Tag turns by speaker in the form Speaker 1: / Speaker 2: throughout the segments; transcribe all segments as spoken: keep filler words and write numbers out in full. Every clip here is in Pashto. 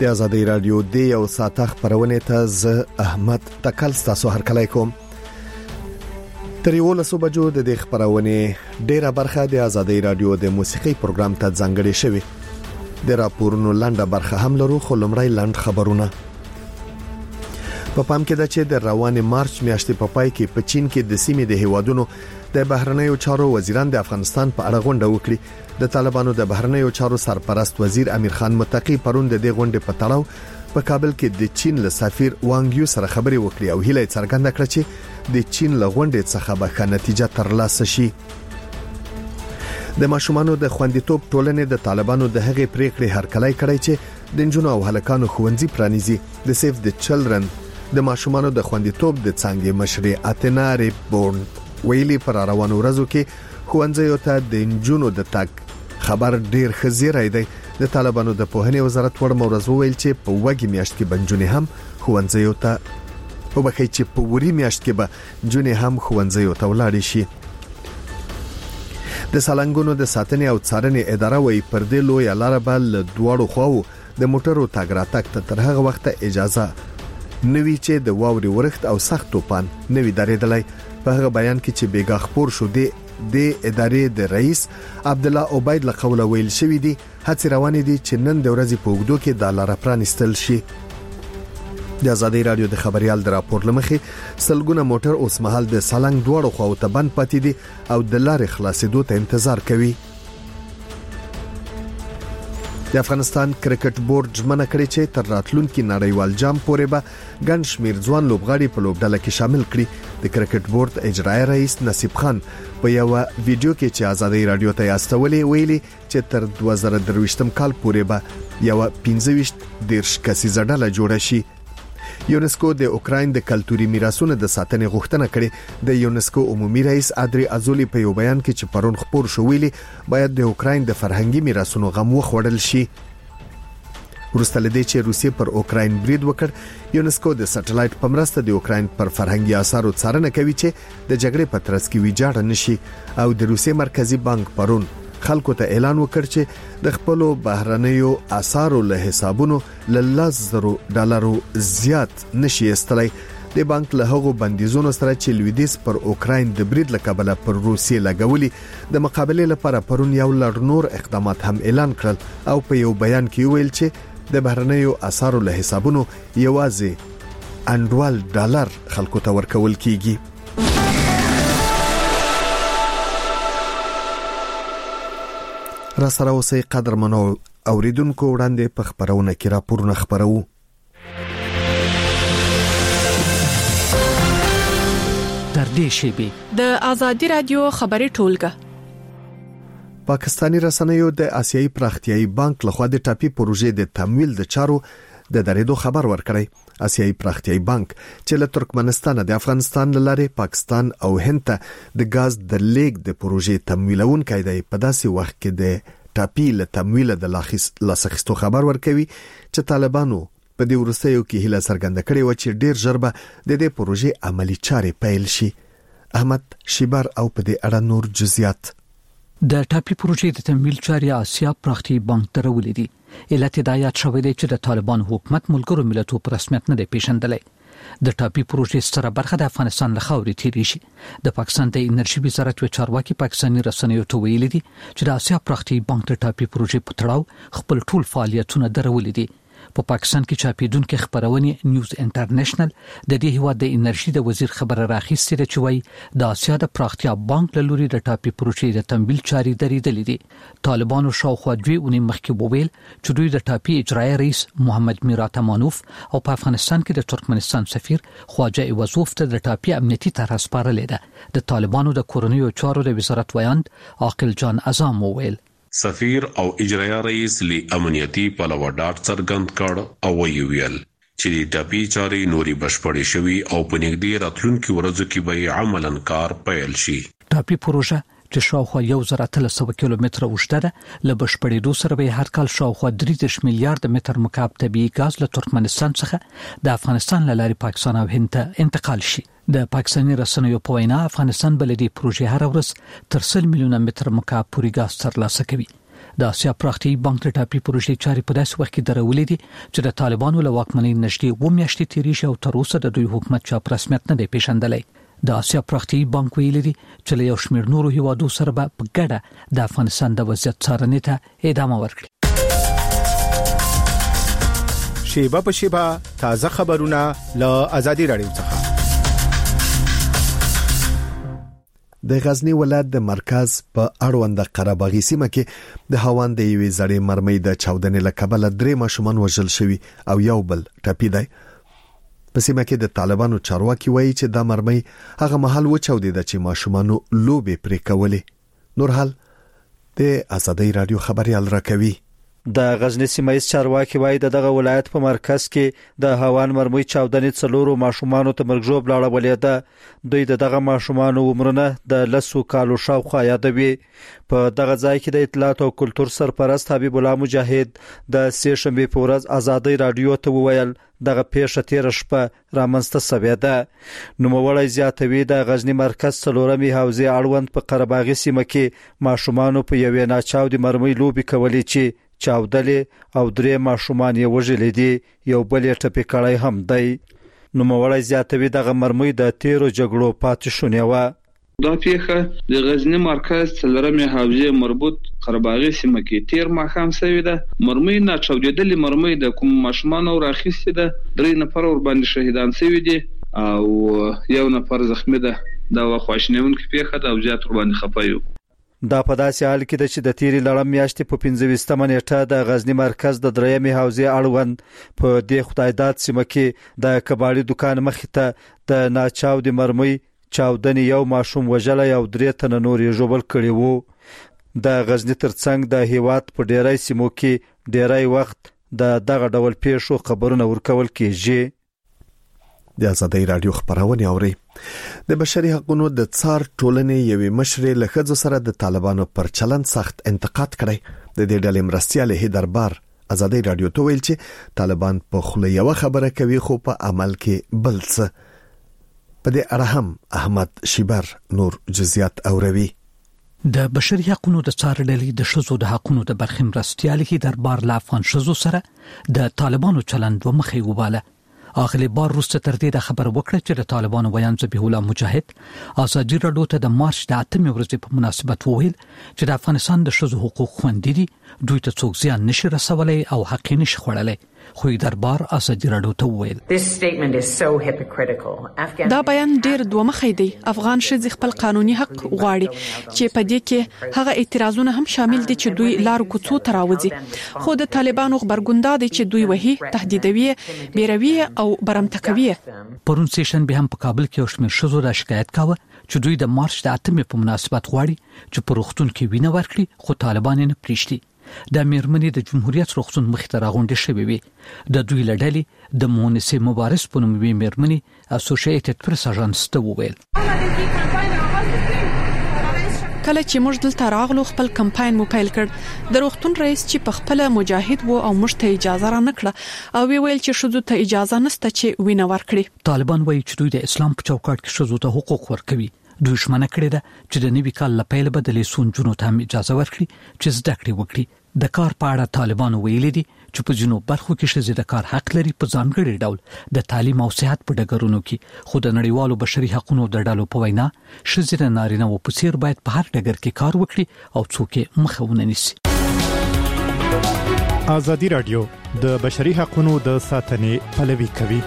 Speaker 1: د آزادۍ رادیو د یو ساعت خبرونه ته ز احمد تکل تاسو هر کله کوم تر یو لسو بجو د خبرونه ډیره برخه د آزادۍ رادیو د موسیقي پروګرام ته ځانګړې شوی د راپورونو لنډه برخه هم لرو خو لمړی لنډ خبرونه په پام کې ده چې د روان مارچ میاشتې په پای کې په چین کې د سیمې د هیوادونو د بهرنیو چارو وزیران د افغانستان په اړه غونډه وکړي د طالبانو د بهرنیو چارو سرپرست وزیر امیر خان متقی پرون د دې غونډې په تړاو په کابل کې د چین له سفیر وانګ یو سره خبرې وکړي او هیله څرګنده کړه چې د چین له غونډې څخه به ښه نتیجه ترلاسه شي د ماشومانو د خوندیتوب ټولنې د طالبانو د هغې پریکړې هرکلی کړی چې د نجونو او هلکانو ښوونځي پرانیزي د سیف د چلډرن د ماشومانو د خوندیتوب د څنګه مشري اتنا ریبورن ویلي پر روانو ورځو کې ښوونځیو ته د نجونو د تګ خبر ډیر خزیری دی د طالبانو د پوهنې وزارت وړ مورز ویل چې په وګي میاشت کې بنجونې هم ښوونځیو ته او بخې چې په وری میاشت کې به جونې هم ښوونځیو ته ولاړ شي د سالنګونو د ساتنې او څارنې اداره وایي پر دې لوی لار بل دواړو خواو د موټرو تګ راتګ ته تر هغه وخت اجازه نوی چې د واوري ورښت او سخت طوفان نوی درېدلای په هغه بیان کې چې بیګا خبر شو دی د ادارې د رئیس عبد الله عبید له قوله ویل شوی دی هڅه روانې دي چې نن د ورځې په وګړو کې د لار پرانستل شي د آزادۍ رادیو د خبريال د راپور لمخې سلګونه موټر اوس مهال د سالنګ دوړو خواو ته بند پاتې دي او د لارې خلاصېدو ته انتظار کوي د افغانستان کرکټ بورډ ژمنه کړې چې تر راتلونکي نړیوال جام پورې به ګڼ شمېر ځوان لوبغاړي په لوبډله کې شامل کړي د کرکټ بورډ اجرایي رئیس نصیب خان په یو ویډیو کې چې آزادۍ رادیو ته یاستولې ویلي چې تر دوه زره درویشتم کال پورې به یو پنځه ویشت دیرش کسیزه ډله جوړه شي یونسکو د اوکراین د کلتوري میراثونو د ساتنې غوښتنه کړې د یونسکو عمومي رئیس ادري ازولي په یو بیان کې چې پرون خبر شو ویلي باید د اوکراین د فرهنګي میراثونو غم وخوړل شي ورسته لدې چې روسیې پر اوکراین برید وکړ یونسکو د سټلایټ په مرسته د اوکراین پر فرهنګي آثارو څارنه کوي چې د جګړې په ترڅ کې ویجاړ نشي او د روسیې مرکزی بانک پرون خلکو ته اعلان وکړ چې د خپل بهرنیو آثارو له حسابونو ل زرو ډالرو زیات نشي استلای د بانک له هغو بندیزونو سره چې لویدیس پر اوکراین د برید لکبله پر روسیې لګولي د مقابله لپاره پرون یو لړ نور اقدامات هم اعلان کړل او په یو بیان کې ویل چې د بهرنیو آثارو له حسابونو یوازې انډوال ډالر خلکو ته ورکول کیږي را سره اوسې قدر منو اوریدونکو وړاندې په خبرونه کې راپورونه خبرو
Speaker 2: در دې شیبي
Speaker 3: د آزادۍ رادیو خبري ټولګه
Speaker 1: پاکستانی رسنیو د آسیایي پراختیایي بانک لخوا د ټاپي پروژې د تمویل د چارو د درېدو خبر ورکړی آسیایي پراختیایي بانک چې له ترکمنستان د افغانستان لاره پاکستان او هند ته د غاز د لیک د پروژې تمویلونکي دی په داسې وخت کې د ټاپي له تمویل د لاسخستو خبر ورکوي چې طالبانو په دې ورستیو کې هله څرګنده کړې و چې ډیر ژر به د دې پروژې عملی چارې پیل شي احمد شیبر او په دې اړه نور جزئیات
Speaker 2: د ټاپي پروژې د تمویل چارې آسیا پراختیایي بانک درولې دي علت هدایت شوې ده چې د طالبان حکومت ملګرو ملتونو پر رسمیت نه دی پیژندلی د ټاپي پروژې ستره برخه د افغانستان له خاورې تیری شي د پاکستان د انرژي وزارت و چارواکي پاکستاني رسنیو ته ویلي دي چې د آسیا پراختیایي بانک د ټاپي پروژې په تړاو خپل ټول فعالیتونه درولې دي په پاکستان کې چاپیدونکو خبرونه نیوز انټرنیشنل د دې هیواد د انرژي د وزیر خبره راخیستې چې وایي د آسیا د پراختیا بانک له لوري د ټاپي پروژې د تمویل چارې درېدلې دي طالبانو شاوخوا دوی اونۍ مخکې وویل چې دوی د ټاپي اجرایي رئیس محمد میرات امانوف او په افغانستان کې د ترکمنستان سفیر خواجه ایوازوف ته د ټاپي امنیتي طرح سپارلې ده د طالبانو د کورنیو چارو د وزارت ویاند عاقل جان اعظم وویل
Speaker 4: سفیر او اجرایي رئیس لی امنیتي پلوه ډاټ څرګند کړ او ویل چې د ټاپي چارې نوري بشپړې شوي او په نږدې راتلونکي ورځو کې به عملاً کار پیل شي
Speaker 2: ټاپي پروژه چې شاوخوا یو زره اتلس سوه کیلومتره اوږده ده له بشپړېدو سره به هر کال شاوخوا درې دېرش میلیارډ متر مکعب طبیعي ګاز له ترکمنستان څخه د افغانستان له لارې پاکستان او هند ته انتقال شي د پاکستاني رسنیو په وینا افغانستان بلدي پروژې هر ورځ تر سل میلیونه متر مکعب پورې ګاز ترلاسه کوي د اسیا پراختیایي بانک د ټاپي پروژې چارې په داسې وخت کې درولې دي چې د طالبانو له واکمنۍ نږدې اوه میاشتې تېرې شي او تر اوسه د دوی حکومت چا په رسمیت نه دی پیژندلی. د اسیا پراختیایي بانک ویلي دي چې له یو شمېر نورو هیوادو سره به په ګډه د افغانستان د وضعیت څارنې ته ادامه ورکړي.
Speaker 5: شیبه په شیبه تازه خبرونه له آزادي رادیو څخه.
Speaker 1: د غزنی ولایت د مرکز په اړوند قرهباغي سیمه کې د هاوند د یوې زړې مرمۍ د چاودنې له کبله درې ماشومان وژل شوي او یو بل ټپي دی. په سیمه کې د طالبانو چارواکي وایي چې دا مرمۍ هغه مهال وچاودېده چې ماشومانو لوبې پرې کولې. نور حال د آزادۍ رادیو خبريال راکوي.
Speaker 6: د غزنی سیمایي چارواکي وایي دغه ولایت په مرکز کې د هاوان مرمۍ چاودنې څلورو ماشومانو ته مرګ ژوب لاړولې ده. دوی دغه ماشومانو عمرونه د لسو کالو شاوخوا یادوي. په دغه ځای کې د اطلاعات او کلتور سرپرست حبیب الله مجاهد د سې شنبې په ورځ آزادۍ رادیو ته وویل دغه پیښه تیر شپه رامنځته شوې ده. نوموړی زیاتوي د غزنی مرکز څلورمې حوزې اړوند په قرهباغي سیمه کې ماشومانو په یوې ناچاودې مرمۍ لوبې کولې چې چاودلې او درې ماشومان یې وژلې دي، یو بل یې ټپي کړی هم دی. نوموړی زیاتوي دغه مرمۍ د تیرو جګړو پاتې شونې وه.
Speaker 7: دا پیښه د غزنی مرکز څلورمې حوزې مربوط قرهباغي سیمه کې تیر ماښام شوې ده. مرمۍ ناچاودېدلې مرمۍ د کوم ماشومانو راخیستې ده. درې نفر ور باندې شهیدان شوي دي او یو نفر زخمی ده. دا خواشینونکې پیښه ده او زیات ور باندې خفه یو.
Speaker 6: دا په داسې حال کې چې د تیری لړم میاشتې په پنځه ویشتمه نیټه د غزنی مرکز د درېمې حوزې اړوند په دې خدایداد سیمه کې د کباړي دکان مخې ته د ناچاودې مرمۍ چاودنې یو ماشوم وژلی او درې تنه نور یې ژوبل کړي وو. د غزنی ترڅنګ د هیواد په ډیری سیمو کې ډیری وخت د دغه ډول پیښو خبرونه ورکول کیږي.
Speaker 1: د آزادۍ رادیو خبرونه اوري. د بشري حقوقو د څار ټولنې یوې مشرې له ښځو سره د طالبانو پر چلند سخت انتقاد کړی. د دې ډلې مرستیال هیدربار آزادۍ رادیو ته ویل چې طالبان په خوله یو خبره کوي خو په عمل کې بل څه. په دې اړه هم احمد شیبر نور جزئیات اوروي.
Speaker 2: د بشري حقوقو د څار ډلې د ښځو د حقوقو د برخې مرستیال هیدربار لا افغان ښځو سره د طالبانو چلند ومخې وباله. اخلي بار روسته تر دې د خبر وکړه چې د طالبانو ویان ذبیح الله مجاهد آزادي رادیو ته د مارچ د اتمې ورځې په مناسبت وویل چې د افغانستان د ښځو حقوق خوندي دي، دوی ته څوک زیان نشي رسولای او حق نشي خوړلای. خو دربار آزادي رادیو ته وویل
Speaker 3: دا بیان ډیر دوه مخې دی. افغان ښځې خپل قانوني حق غواړي چې په دې کې هغه اعتراضونه هم شامل دي چې دوی لار کوڅو ته راوځي. خو د طالبانو خبرګوندا دي چې دوی وਹੀ تهدیدوي، بیروي او برمته کوي.
Speaker 2: پرون سیشن به هم په کابل کې اوشمیر شزو را شکایت کاوه چې دوی د مارچ د اتمې په مناسبت غواړي چې په روغتون کې وینه ورکړي، خو طالبان نه پریشتي. د میرمنې د جمهوریت روغتون مخې ته راغونډې شوې وي. د دوی لړلې د مونسه مبارز په نوم وی میرمنې اسوسییټډ پریس اژانس ته وویل
Speaker 3: کله چې موږ دلته راغلو خپل کمپاین مو پیل کړ. د روغتون رئیس چې په خپل مجاهد وو او موږ ته اجازه را نکړه او وی ویل چې شذو ته اجازه نشته چې وینه ورکړي.
Speaker 2: طالبان وایي چې دوی د اسلام په چوکاټ کې شذو ته حقوق ورکوي. دوی شمنه کړې ده چې د نوي کال لپاره بدلې سونجونو ته اجازه ورکړي چې زده کړې وکړي. د کار په اړه طالبان ویلي دي چې په جنوب برخو کې ښځې د کار حق لري په ځانګړي ډول د تعلیم او صحت په ډګرونو کې. خو د نړیوالو بشري حقوقو د ډلو په وینا ښځې د نارینه و په څیر باید په هر ډګر کې کار وکړي او څوک مخه ونه نیسي.
Speaker 5: آزادي رادیو د بشري حقوقو د ساتنې پلوي کوي.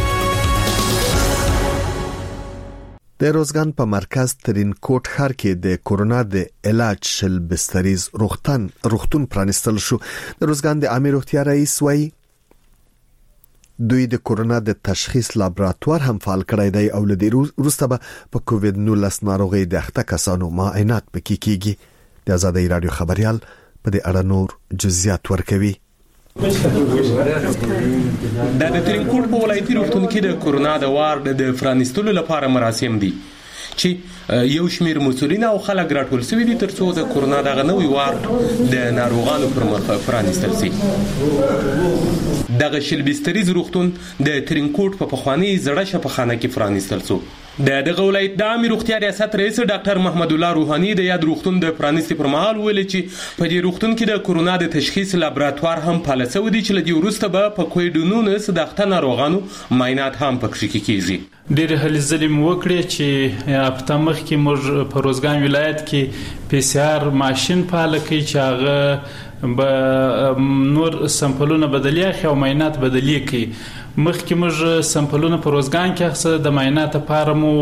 Speaker 1: د روزګان په مرکز ترين کوټ ښار کې د کورونا د علاج شل بستریز روغتون روغتون پرانستل شو. د روزګان د عامه روغتیا رئیس وایي دوی د کورونا د تشخیص لابراتوار هم فعال کړی دی او له دې وروسته به په کووډ نولس ناروغي د اخته کسانو معاینات پکې کیږي. د آزادۍ رادیو خبريال په دې اړه نور جزئیات ورکوي.
Speaker 8: دا د ترینکوټ په ولایتي روغتون کې د کورونا د وارډ د فرانستلو لپاره مراسم دي چې یو شمیر مسؤلین او خلک راټول شوي دي ترڅو د کورونا دغه نوې وارډ د ناروغانو پر مخ فرانستل شي. دغه شل بستریز روغتون د ترینکوټ په پخواني زړه شفاخانه کې فرانستل شو د دغه ولایت د عامه روغتیا ریاست رئیس ډاکټر محمد الله روحاني د یاد روغتون د پرانیستي پر مهال ویل چې په دې روغتون کې د کورونا د تشخیص لابراتوار هم فعال شوی دی چې لدی ورسته به په کویډونونس د اخته ناروغانو معاینات هم پکې کیږي.
Speaker 9: ډېر هلي ځلې مو وکړې چې هفته مخکې موږ په روزګان ولایت کې پی سی آر ماشین فعال کړی چې هغه به نور سمپلونه بدلی اخی او معاینات بدلی کړي. مخکې موږ سمپلونه په روزګان کې اخیسته د معاینات لپاره مو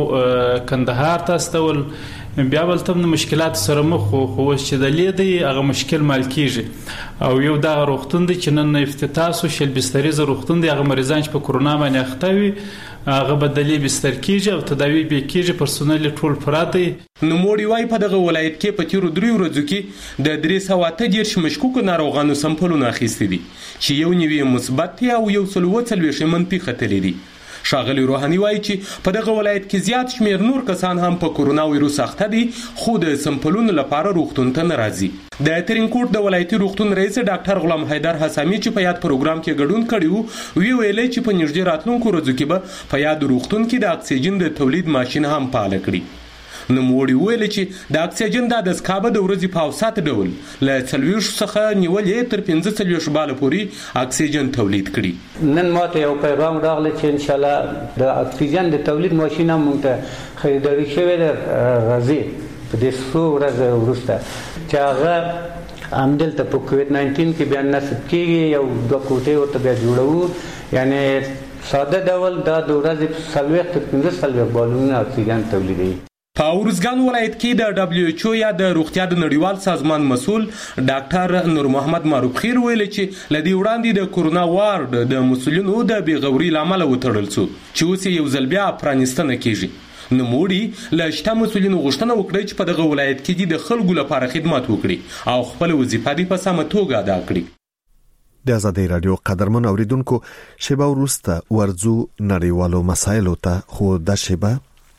Speaker 9: کندهار ته استول، بیا ولته د مشکلات سره مخ خو خو چې د لیدي هغه مشکل مال کیږي او یو دا روغتون دی چې نن افتتاح شو شل بستریز روغتون دی. هغه مریضان چې په کورونا باندې اخته وي هغه بدلی بستر کیږي او تداوی به کیږي، پرسونل ټول پراته.
Speaker 8: نو موړي وای په دغه ولایت کې په تیرو درې ورځو کې د درې سوه اته دېرش مشکوک ناروغانو سمپلونه اخیستي دي چې یو نوي مثبت او یو سل اووه څلوېښت منفي ختلي دي. ښاغلي روحاني وایي چې په دغه ولایت کې زیات شمیر نور کسان هم په کورونا وایروس اخته دي خو د سمپلونو لپاره روغتون ته نه راځي. د ترینکوټ د ولایتي روغتون رئیس ډاکټر غلام حیدر حسامي چې په یاد پروګرام کې ګډون کړی وو وی ویلي چې په نږدې راتلونکو ورځو کې به په یاد روغتون کې د اکسیجن د تولید ماشین هم فعال کړي. نو موړي ویل چې د اکسیجن د دسکابه د ورځې په اوسط ډول له څلوېښت څخه نیولې تر پنځه څلوېښت باله پورې اکسیجن تولید کړي.
Speaker 10: نن ماته یو پیغام راغلی چې ان شاء الله د اکسیجن د تولید ماشین هم مونږ ته خریداري شوی دی راځي په دې څو ورځې وروسته چې هغه همدلته په کووډ ناینټین کې بیا نصب کېږي. یو دوه کوټې ورته بیا جوړوو، یعنې ساده ډول دا د ورځې څلوېښت تر پنځه څلوېښت بالونه اکسیجن تولیدوي.
Speaker 8: په ارزګان ولایت کې د دبليو ایچ او یا د روغتیا د نړیوال سازمان مسؤل ډاکټر نور محمد معروف خیر ویل چې لدی وړاندې د کورونا وارد د مسؤلینو د بیغوري لامل وتړل شو چې اوس یو ځل بیا پرانیستنه کیږي. نو موړي له شته مسؤلینو غوښتنه وکړي چې په دغه ولایت کې د خلکو لپاره خدمات وکړي او خپل وظیفه دې په سمه توګه ادا کړي.
Speaker 1: د آزادۍ رادیو قدرمن اوریدونکو شیبه ورسته ورځو نړیوالو مسایلو ته خو د شیبه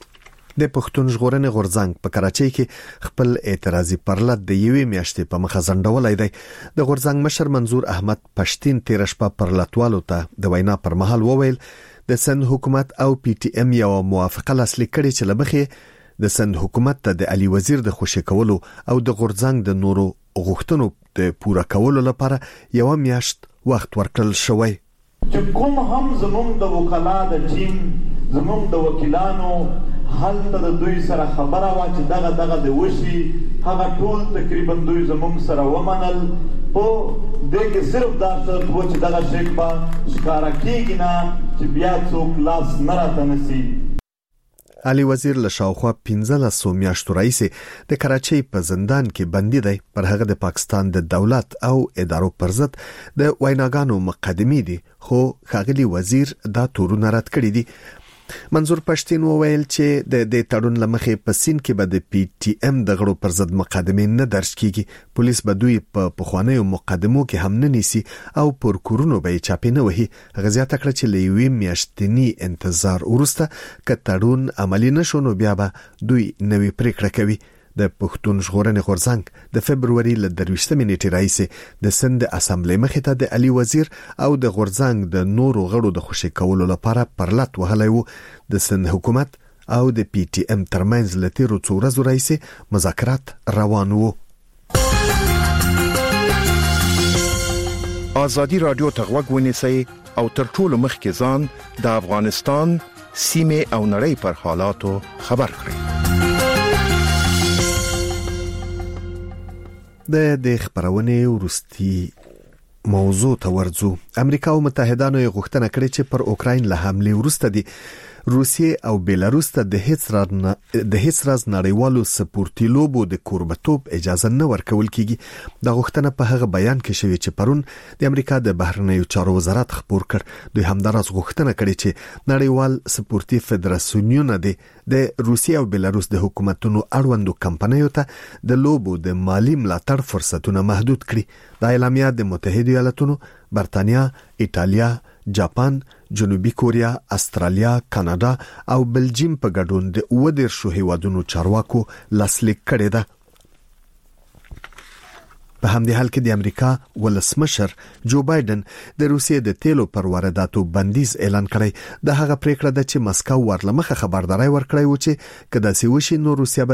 Speaker 1: د پښتون ژغورنې غورځنګ په کراچۍ کې خپل اعتراضي پرلط د یوې میاشتې په مخه ځنډولای دی. د غورځنګ مشر منظور احمد پښتين تیر شپه پرلطوالو ته د وینا پر مهال وویل د سند حکومت او پی ټی ایم یو موافقه لاسلیک کړي چې لبخې د سند حکومت ته د علي وزیر د خوشی کولو او د غورځنګ د نورو غوښتنو د پوره کولو لپاره یو میاشت وخت ورکړل شوی.
Speaker 11: چې کوم هم زموږ د وکلا د ټیم زموږ د وکیلانو هلته د دوی سره خبره وا چې دغه دغه د وشي هغه ټول تقریبا دوی زموږ سره ومنل. په دې کې صرف دا څه و چې دغه شیک به ښکاره کېږي نه چې بیا څوک لاس نه راته نسي.
Speaker 1: علي وزیر له شاوخوا پنځلسو میاشتو راهیسې د کراچۍ په زندان کې بندي دی. پر هغه د پاکستان د دولت او ادارو پر ضد د ویناګانو مقدمې دي خو ښاغلي وزیر دا تورونه رد کړي دي. منظور پښتين وویل چې د دې تړون لمخې په سین کې به د پی ټی ایم د غړو پر ضد مقدمې نه درج کیږي. پولیس به دوی په پخوانیو مقدمو کې هم نه نیسي او پر کورونو به یې چاپې نه وهي. غزیات کړ چې له یوې میاشتني انتظار وروسته که تړون عملی نشو نو بیا به دوی نوې پریکړه کوي. د پښتون ژغورنې غورځنګ د فبرवरी ل درويشتمې نیټې راهیسې د سند اسامبلې مخې ته د علي وزیر او د غورځنګ د نورو غړو د خوشی کولو لپاره پرلط وهلی وو. د سند حکومت او د پی ټی ایم ترمنځ له تیرو څو ورځو راهیسې مذاکرات روان وو.
Speaker 12: آزادي رادیو ته غوږ ونیسئ او تر ټولو مخکې ځان د افغانستان سیمه او نړۍ پر حالاتو خبر کړئ. د د خبرونه ورستي موضوع ته ورځو. امریکا او متحدانو یې غوښتنه کړې چې پر اوکراین له حمله ورسته دي روسیې او بیلاروس ته د هیڅ راز د هیڅ راز نړیوالو سپورتي لوبو د کوربتوب اجازه نه ورکول کیږي. د غوښتنه په هغه بیان کې شوی چې پرون د امریکا د بهرنیو چارو وزارت خبر کړ. دوی همدارس غوښتنه کړې چې نړیوال سپورتي فدراسیونونه د روسیې او بیلاروس د حکومتونو اړوندو کمپنیو ته د لوبو د مالی ملاتړ فرصتونه محدود کړي. دا اعلامیه د متحده ایالاتونو، برتانیا، ایټالیا، جاپان، جنوبي کوریا، استرالیا، کاناډا او بلجیم په ګډون د اوه دیرشو هیوادونو چارواکو لاسلیک کړی ده.
Speaker 1: په همدې حال کې د امریکا ولسمشر جو بایدن د روسیې د تیلو پر وارداتو بندیز اعلان کړی. د هغه پریکړه ده چې مسکو ورلمخه خبرداري ورکړی و چې کله چې وشي نو روسیا